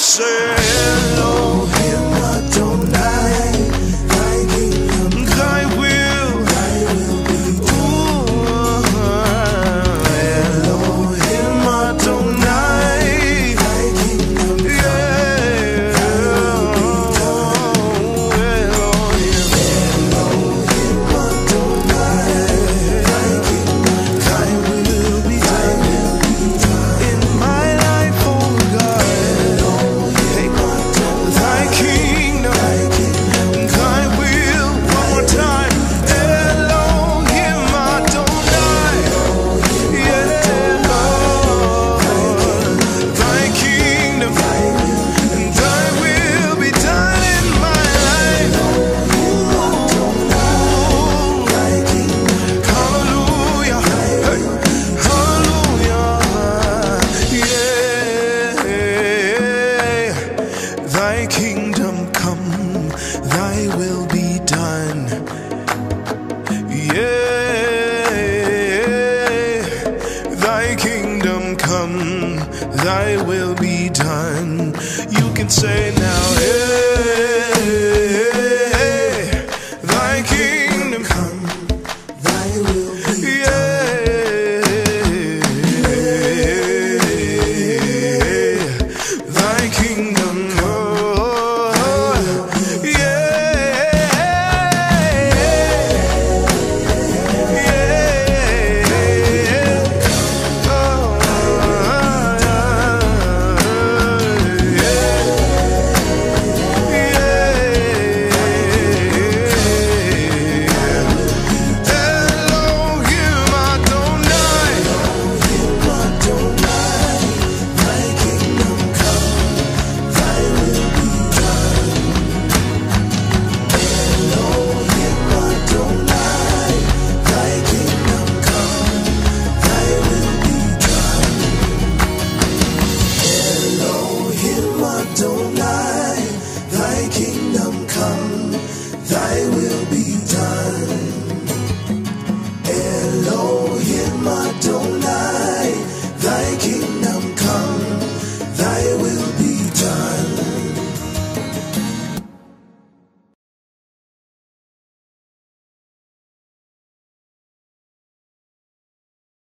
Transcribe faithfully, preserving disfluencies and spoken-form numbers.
say Elohim Adonai, thy kingdom, thy will, thy will be done. Elohim Adonai, thy kingdom, yeah, Elohim, Elohim Adonai, thy kingdom, thy will be done in my life, oh God. Thy kingdom, thy will, one more time. Elohim Adonai, yeah, Lord. Thy kingdom, and thy will be done in my life. Hallelujah, hallelujah, yeah. Thy kingdom come, thy will be done. Yeah, thy kingdom come, thy will be done. You can say now, hey, thy kingdom come, thy will be done. Yeah, thy kingdom, oh, yeah, yeah, oh, Elohim Adonai, thy kingdom come, thy will be done. Elohim Adonai, thy kingdom come, thy will be done. Elohim Adonai, thy kingdom come, thy will be done. Elohim Adonai, thy kingdom